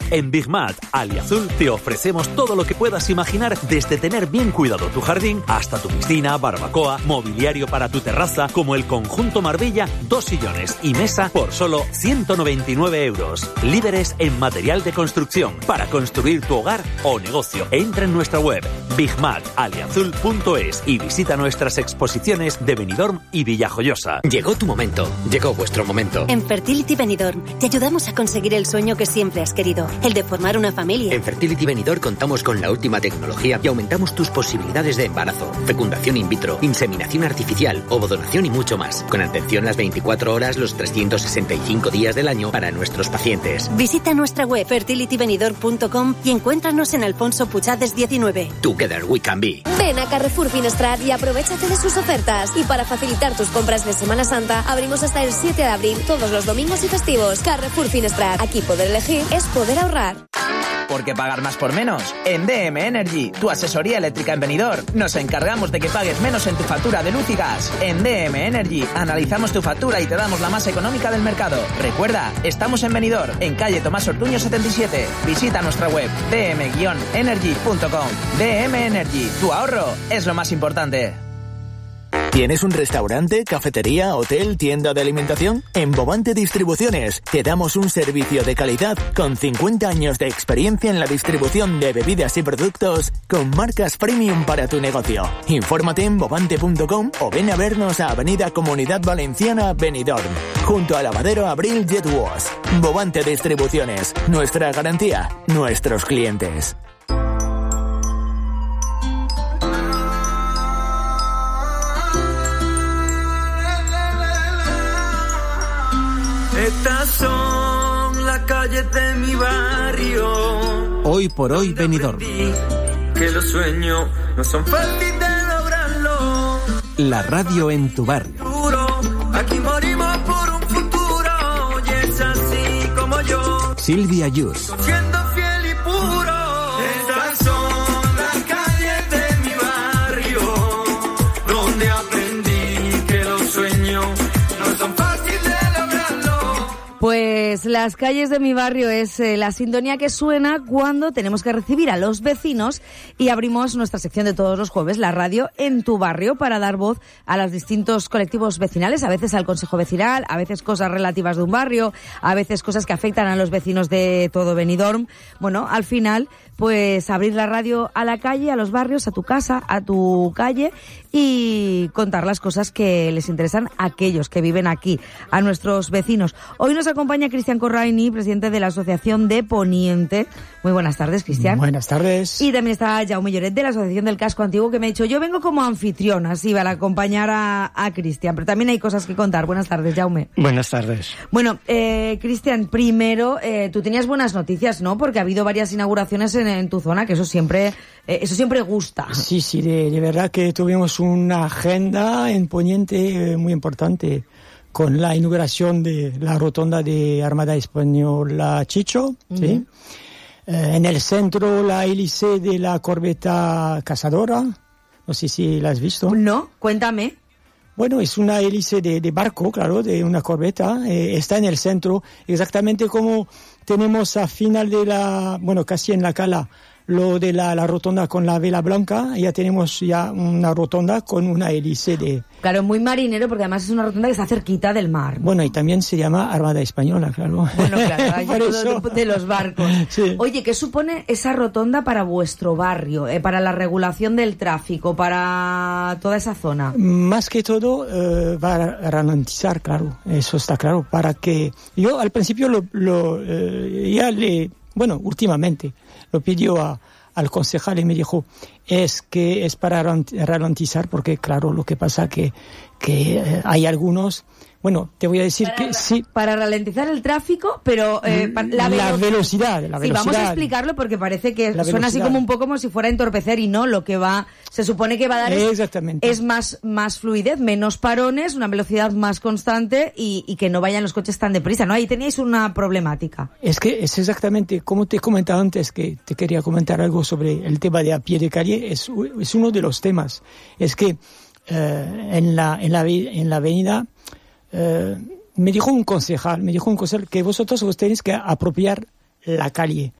En Big Mat, Aliazul, te ofrecemos todo lo que puedas imaginar, desde tener bien cuidado tu jardín hasta tu piscina, barbacoa, mobiliario para tu terraza, como el conjunto Marbella, 2 sillones y mesa por solo 199 euros. Líderes en material de construcción para construir tu hogar o negocio. Entra en nuestra web bigmataliazul.es y visita nuestras exposiciones de Benidorm y Villajoyosa. Llegó tu momento, llegó vuestro momento. En Fertility Benidorm te ayudamos a conseguir el sueño que siempre has querido, el de formar una familia. En Fertility Benidorm contamos con la última tecnología y aumentamos tus posibilidades de embarazo, fecundación in vitro, inseminación artificial, ovodonación y mucho más. Con atención las 24 horas, los 365 días del año para nuestros pacientes. Visita nuestra web fertilitybenidorm.com y encuéntranos en Alfonso Puchades 19. Together we can be. Ven a Carrefour Finestrat y aprovechate de sus ofertas. Y para facilitar tus compras de Semana Santa, abrimos hasta el 7 de abril todos los domingos y festivos. Carrefour Finestrat. Aquí poder elegir es poder ahorrar. ¿Por qué pagar más por menos? En DM Energy, tu asesoría eléctrica en Benidorm, nos encargamos de que pagues menos en tu factura de luz y gas. En DM Energy, analizamos tu factura y te damos la más económica del mercado. Recuerda, estamos en Benidorm, en calle Tomás Ortuño 77. Visita nuestra web dm-energy.com. DM Energy, tu ahorro es lo más importante. ¿Tienes un restaurante, cafetería, hotel, tienda de alimentación? En Bovante Distribuciones te damos un servicio de calidad con 50 años de experiencia en la distribución de bebidas y productos con marcas premium para tu negocio. Infórmate en bovante.com o ven a vernos a Avenida Comunidad Valenciana, Benidorm, junto a Lavadero Abril Jet Wash. Bovante Distribuciones, nuestra garantía, nuestros clientes. Estas son las calles de mi barrio. Hoy por hoy, Benidorm. Que los sueños no son fáciles de lograrlo. La radio en tu barrio. Aquí morimos por un futuro. Y es así como yo. Silvia Ayus. Siendo fiel y puro. Estas son las calles de mi barrio, donde aprendí que los sueños no son fáciles. Pues las calles de mi barrio es la sintonía que suena cuando tenemos que recibir a los vecinos y abrimos nuestra sección de todos los jueves, la radio en tu barrio, para dar voz a los distintos colectivos vecinales, a veces al consejo vecinal, a veces cosas relativas de un barrio, a veces cosas que afectan a los vecinos de todo Benidorm. Bueno, al final, pues abrir la radio a la calle, a los barrios, a tu casa, a tu calle y contar las cosas que les interesan a aquellos que viven aquí, a nuestros vecinos. Hoy nos acompaña Cristian Corraini, presidente de la Asociación de Poniente. Muy buenas tardes, Cristian. Buenas tardes. Y también está Jaume Lloret, de la Asociación del Casco Antiguo, que me ha dicho, yo vengo como anfitriona, así, para acompañar a Cristian, pero también hay cosas que contar. Buenas tardes, Jaume. Buenas tardes. Bueno, Cristian, primero, tú tenías buenas noticias, ¿no? Porque ha habido varias inauguraciones en tu zona, que eso siempre gusta. Sí, de verdad que tuvimos una agenda en Poniente muy importante, con la inauguración de la rotonda de Armada Española Chicho, ¿sí? En el centro, la hélice de la corbeta Cazadora, no sé si la has visto. No, cuéntame. Bueno, es una hélice de barco, claro, de una corbeta, está en el centro, exactamente como tenemos a final de casi en la cala, lo de la rotonda con la vela blanca, ya tenemos ya una rotonda con una hélice de... Claro, muy marinero, porque además es una rotonda que está cerquita del mar. Bueno, y también se llama Armada Española, claro. Bueno, claro, hay todo de los barcos. Sí. Oye, ¿qué supone esa rotonda para vuestro barrio, para la regulación del tráfico, para toda esa zona? Más que todo, va a ralentizar, claro, eso está claro, para que... Yo al principio últimamente lo pidió al concejal y me dijo, es para ralentizar, porque claro, lo que pasa que hay algunos... Bueno, te voy a decir que sí. Para ralentizar el tráfico, pero la velocidad. Sí, vamos a explicarlo porque parece que suena así como un poco como si fuera a entorpecer y no, lo que se supone que va a dar es más fluidez, menos parones, una velocidad más constante y que no vayan los coches tan deprisa, ¿no? Ahí teníais una problemática. Es que es exactamente como te he comentado antes, que te quería comentar algo sobre el tema de a pie de calle, es uno de los temas. Es que en la avenida me dijo un concejal que vosotros os tenéis que apropiar la calle.